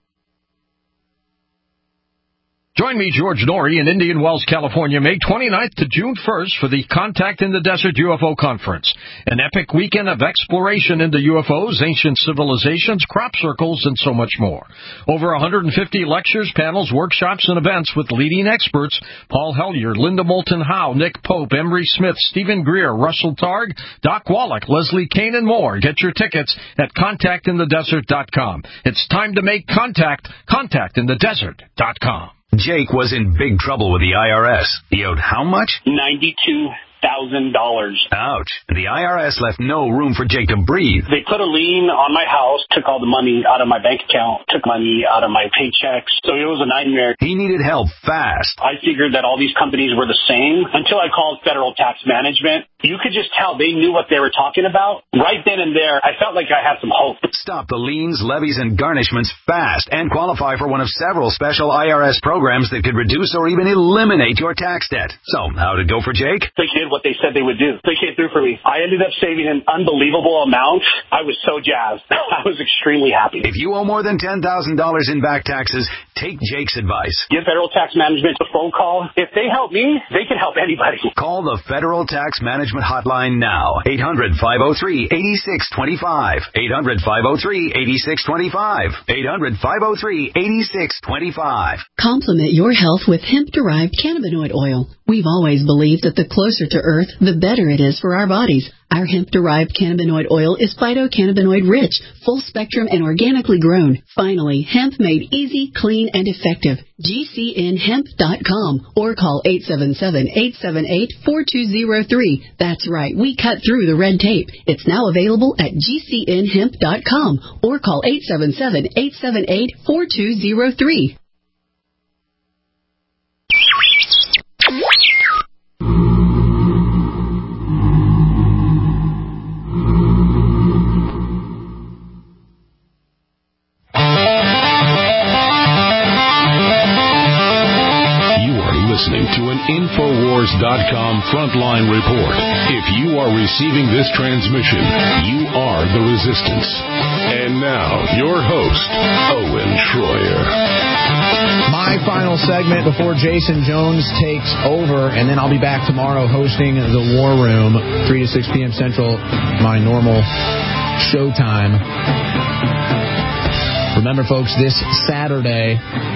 S4: Join me, George Norrie, in Indian Wells, California, May 29th to June 1st for the Contact in the Desert UFO Conference, an epic weekend of exploration into UFOs, ancient civilizations, crop circles, and so much more. Over 150 lectures, panels, workshops, and events with leading experts: Paul Hellyer, Linda Moulton Howe, Nick Pope, Emery Smith, Stephen Greer, Russell Targ, Doc Wallach, Leslie Kane, and more. Get your tickets at contactinthedesert.com. It's time to make contact. Contactinthedesert.com.
S23: Jake was in big trouble with the IRS. He owed how much?
S24: $92,000.
S23: Ouch. The IRS left no room for Jake to breathe.
S24: They put a lien on my house, took all the money out of my bank account, took money out of my paychecks. So it was a nightmare.
S23: He needed help fast.
S24: I figured that all these companies were the same until I called Federal Tax Management. You could just tell they knew what they were talking about. Right then and there, I felt like I had some hope.
S23: Stop the liens, levies, and garnishments fast and qualify for one of several special IRS programs that could reduce or even eliminate your tax debt. So, how'd it go for Jake?
S24: They did what they said they would do. They came through for me. I ended up saving an unbelievable amount. I was so jazzed. I was extremely happy.
S23: If you owe more than $10,000 in back taxes, take Jake's advice.
S24: Give Federal Tax Management a phone call. If they help me, they can help anybody.
S23: Call the Federal Tax Management hotline now. 800-503-8625. 800-503-8625. 800-503-8625.
S19: Complement your health with hemp-derived cannabinoid oil. We've always believed that the closer to Earth, the better it is for our bodies. Our hemp-derived cannabinoid oil is phytocannabinoid rich, full spectrum, and organically grown. Finally, hemp made easy, clean, and effective. GCNhemp.com or call 877-878-4203. That's right, we cut through the red tape. It's now available at GCNhemp.com or call 877-878-4203.
S10: Listening to an Infowars.com frontline report. If you are receiving this transmission, you are the resistance. And now, your host, Owen Schroyer.
S2: My final segment before Jason Jones takes over, and then I'll be back tomorrow hosting the War Room, 3 to 6 p.m. Central, my normal show time. Remember, folks, this Saturday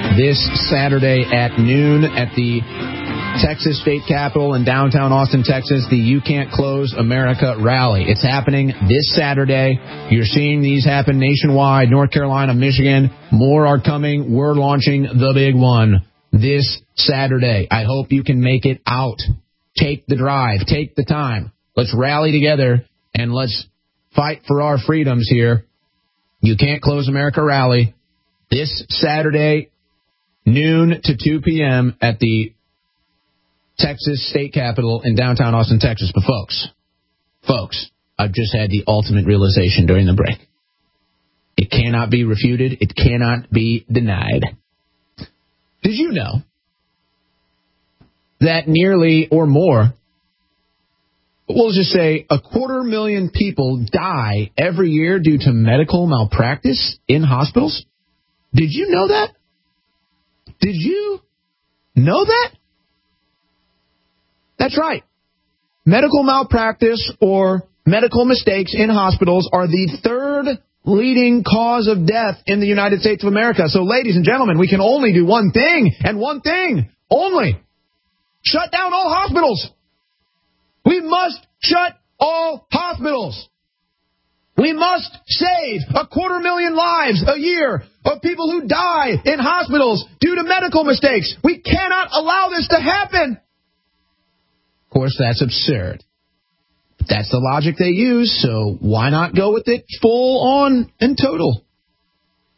S2: at noon at the Texas State Capitol in downtown Austin, Texas, the You Can't Close America rally. It's happening this Saturday. You're seeing these happen nationwide, North Carolina, Michigan. More are coming. We're launching the big one this Saturday. I hope you can make it out. Take the drive. Take the time. Let's rally together and let's fight for our freedoms here. You Can't Close America rally this Saturday, noon to 2 p.m. at the Texas State Capitol in downtown Austin, Texas. But folks, I've just had the ultimate realization during the break. It cannot be refuted. It cannot be denied. Did you know that nearly or more, we'll just say 250,000 people die every year due to medical malpractice in hospitals? Did you know that? Did you know that? That's right. Medical malpractice or medical mistakes in hospitals are the third leading cause of death in the United States of America. So, ladies and gentlemen, we can only do one thing, and one thing only. Shut down all hospitals. We must shut all hospitals. We must save 250,000 lives a year of people who die in hospitals due to medical mistakes. We cannot allow this to happen. Of course, that's absurd. But that's the logic they use, so why not go with it full on and total?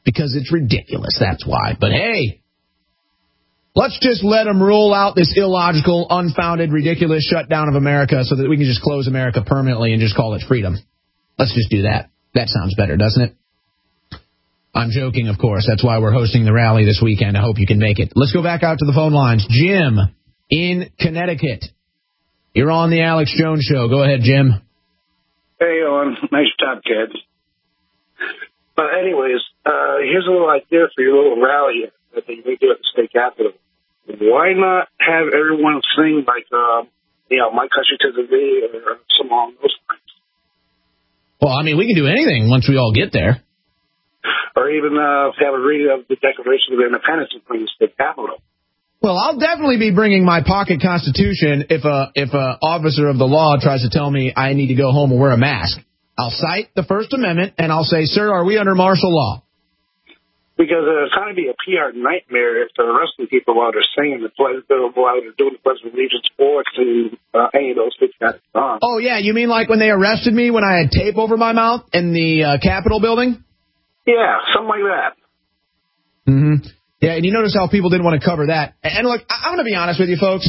S2: because it's ridiculous. That's why. But hey, let's just let them roll out this illogical, unfounded, ridiculous shutdown of America so that we can just close America permanently and just call it freedom. Let's just do that. That sounds better, doesn't it? I'm joking, of course. That's why we're hosting the rally this weekend. I hope you can make it. Let's go back out to the phone lines. Jim in Connecticut. You're on the Alex Jones Show. Go ahead, Jim.
S1: Hey, Owen. Nice job, kids. But anyways, here's a little idea for your little rally that you may do at the state capitol. Why not have everyone sing like, My Country to the Thee or some along those lines?
S2: Well, I mean, we can do anything once we all get there.
S1: Or even have a reading of the Declaration of Independence in front of the state capitol.
S2: Well, I'll definitely be bringing my pocket constitution if a officer of the law tries to tell me I need to go home and wear a mask. I'll cite the First Amendment and I'll say, sir, are we under martial law?
S1: Because it's going to be a PR nightmare if they're arresting people while they're singing the pledge, while they're doing the Pledge of Allegiance or to any of those things got on.
S2: Oh, yeah. You mean like when they arrested me when I had tape over my mouth in the Capitol building?
S1: Yeah, something like that.
S2: Mm-hmm. Yeah, and you notice how people didn't want to cover that. And look, I'm going to be honest with you, folks.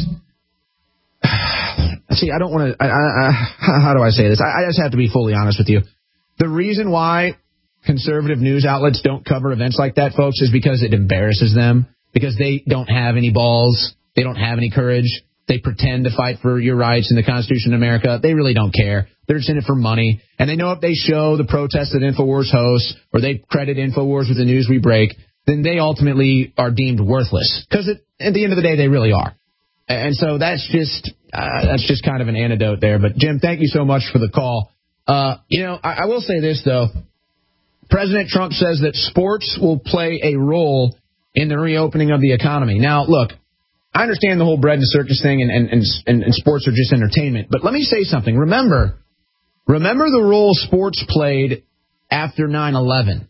S2: See, I don't want to... how do I say this? I just have to be fully honest with you. The reason why conservative news outlets don't cover events like that, folks, is because it embarrasses them. Because they don't have any balls. They don't have any courage. They pretend to fight for your rights in the Constitution of America. They really don't care. They're just in it for money. And they know if they show the protests that InfoWars hosts or they credit InfoWars with the news we break, then they ultimately are deemed worthless. Because at the end of the day, they really are. And so that's just kind of an antidote there. But, Jim, thank you so much for the call. I will say this, though. President Trump says that sports will play a role in the reopening of the economy. Now, look, I understand the whole bread and circus thing and sports are just entertainment. But let me say something. Remember the role sports played after 9/11.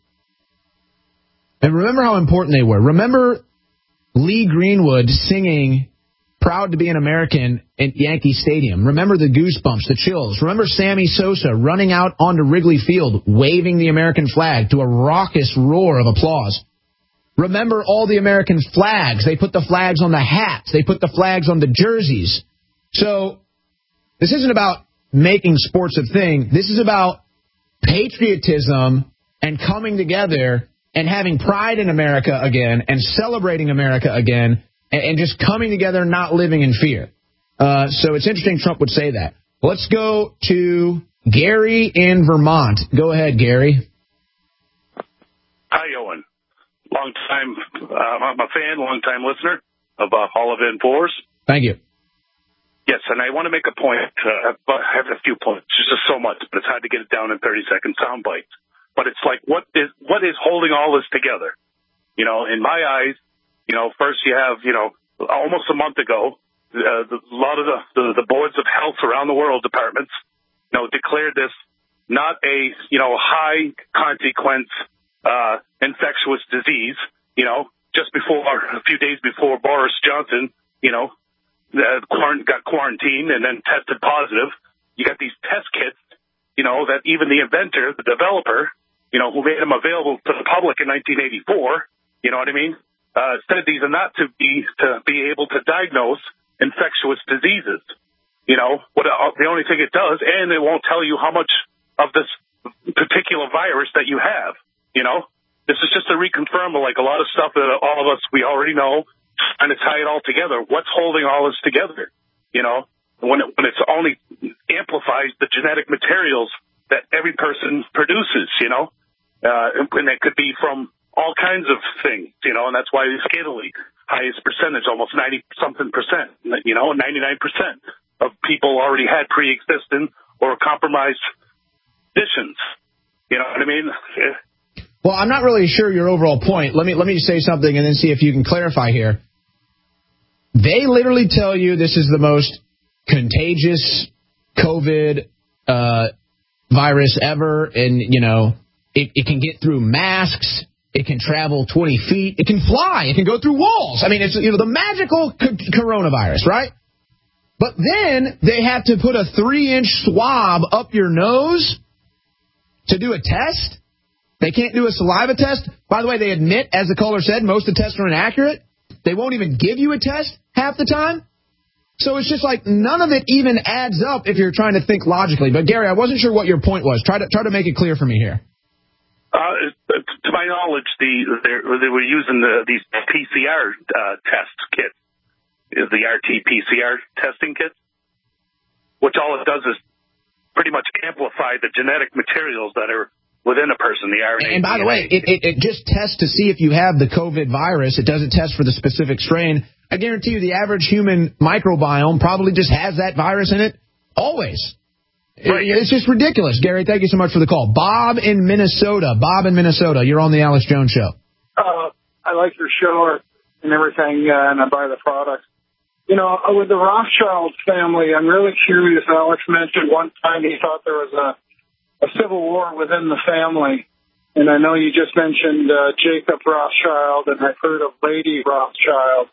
S2: And remember how important they were. Remember Lee Greenwood singing Proud to be an American at Yankee Stadium. Remember the goosebumps, the chills. Remember Sammy Sosa running out onto Wrigley Field, waving the American flag to a raucous roar of applause. Remember all the American flags. They put the flags on the hats. They put the flags on the jerseys. So this isn't about making sports a thing. This is about patriotism and coming together and having pride in America again and celebrating America again and just coming together and not living in fear. So it's interesting Trump would say that. Let's go to Gary in Vermont. Go ahead, Gary.
S5: Hi, Owen. I'm a fan, long-time listener of Hall of Infors.
S2: Thank you.
S5: Yes, and I want to make a point. I have a few points. There's just so much, but it's hard to get it down in 30-second sound bites. But it's like, what is holding all this together? In my eyes, first you have, almost a month ago, a lot of the boards of health around the world departments, declared this not a, high consequence infectious disease. Just a few days before Boris Johnson, got quarantined and then tested positive. You got these test kits, that even the inventor, the developer, who made them available to the public in 1984, you know what I mean? Said these are not to be able to diagnose infectious diseases. The only thing it does, and it won't tell you how much of this particular virus that you have. This is just to reconfirm like a lot of stuff that all of us, we already know, and to tie it all together. What's holding all this together? When it's only amplifies the genetic materials that every person produces, and that could be from all kinds of things, and that's why the scalely highest percentage, almost 90-something percent, 99% of people already had pre-existing or compromised conditions. You know what I mean?
S2: Well, I'm not really sure your overall point. Let me just say something and then see if you can clarify here. They literally tell you this is the most contagious COVID virus ever, and it can get through masks. It can travel 20 feet. It can fly. It can go through walls. I mean, it's the magical coronavirus, right? But then they have to put a 3-inch swab up your nose to do a test. They can't do a saliva test. By the way, they admit, as the caller said, most of the tests are inaccurate. They won't even give you a test half the time. So it's just like none of it even adds up if you're trying to think logically. But, Gary, I wasn't sure what your point was. Try to make it clear for me here.
S5: To my knowledge, they were using these PCR test kits, the RT-PCR testing kits, which all it does is pretty much amplify the genetic materials that are within a person, the RNA.
S2: And by the way, it just tests to see if you have the COVID virus. It doesn't test for the specific strain. I guarantee you the average human microbiome probably just has that virus in it always. Right. It's just ridiculous. Gary, thank you so much for the call. Bob in Minnesota. You're on the Alex Jones Show.
S7: I like your show and everything, and I buy the products. You know, with the Rothschild family, I'm really curious. Alex mentioned one time he thought there was a civil war within the family. And I know you just mentioned Jacob Rothschild, and I've heard of Lady Rothschild.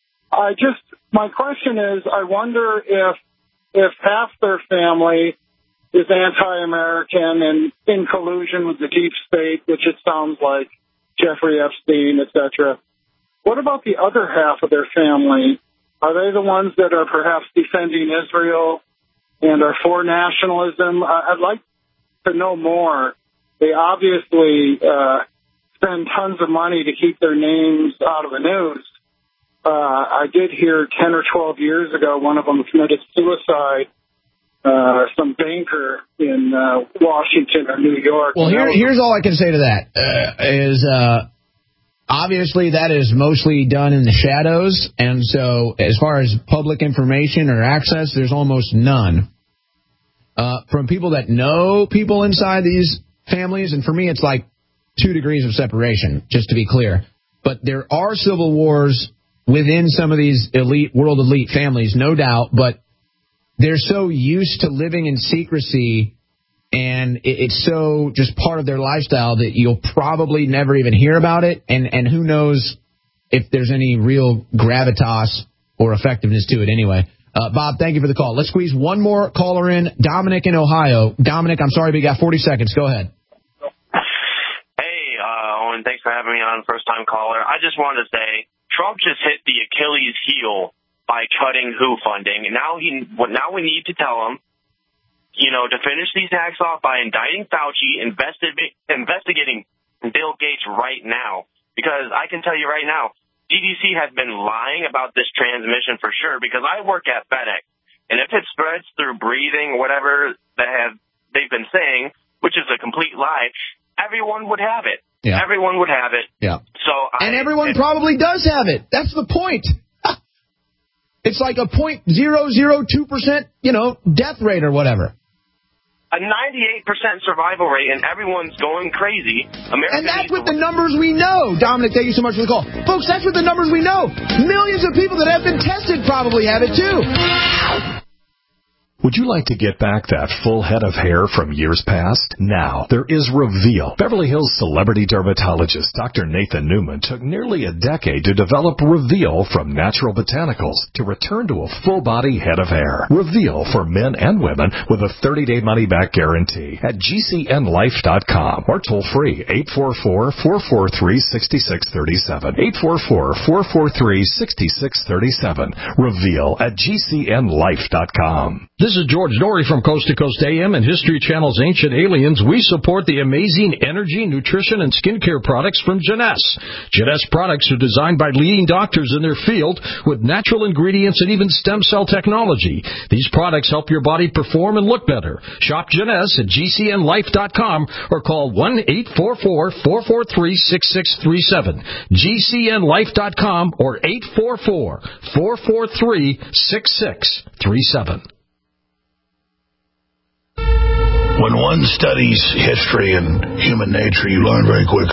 S7: My question is, I wonder if half their family is anti-American and in collusion with the deep state, which it sounds like, Jeffrey Epstein, etc. What about the other half of their family? Are they the ones that are perhaps defending Israel and are for nationalism? I'd like to know more. They obviously spend tons of money to keep their names out of the news. I did hear 10 or 12 years ago one of them committed suicide, some banker in Washington or New York.
S2: Well, here's all I can say to that, obviously that is mostly done in the shadows, and so as far as public information or access, there's almost none. From people that know people inside these families, and for me it's like 2 degrees of separation, just to be clear. But there are civil wars within some of these world elite families, no doubt, but they're so used to living in secrecy, and it's so just part of their lifestyle that you'll probably never even hear about it, and who knows if there's any real gravitas or effectiveness to it anyway. Bob, thank you for the call. Let's squeeze one more caller in. Dominic in Ohio. Dominic, I'm sorry, but you got 40 seconds. Go ahead.
S8: Hey, Owen, thanks for having me on, first-time caller. I just wanted to say, Trump just hit the Achilles heel by cutting WHO funding. And now we need to tell him, to finish these attacks off by indicting Fauci, investigating Bill Gates right now. Because I can tell you right now, CDC has been lying about this transmission for sure, because I work at FedEx. And if it spreads through breathing, whatever they've been saying, which is a complete lie, everyone would have it. Yeah. Everyone would have it.
S2: Yeah. And everyone probably does have it. That's the point. It's like a 0.002%, death rate or whatever.
S8: A 98% survival rate, and everyone's going crazy.
S2: And that's with the numbers we know. Dominic, thank you so much for the call. Folks, that's with the numbers we know. Millions of people that have been tested probably have it too.
S9: Would you like to get back that full head of hair from years past? Now, there is Reveal. Beverly Hills celebrity dermatologist Dr. Nathan Newman took nearly a decade to develop Reveal from natural botanicals to return to a full-body head of hair. Reveal for men and women with a 30-day money-back guarantee at GCNlife.com or toll-free 844-443-6637. 844-443-6637. Reveal at GCNlife.com.
S4: This is George Norrie from Coast to Coast AM and History Channel's Ancient Aliens. We support the amazing energy, nutrition, and skincare products from Jeunesse. Jeunesse products are designed by leading doctors in their field with natural ingredients and even stem cell technology. These products help your body perform and look better. Shop Jeunesse at GCNlife.com or call 1-844-443-6637. GCNlife.com or 844-443-6637.
S11: When one studies history and human nature, you learn very quickly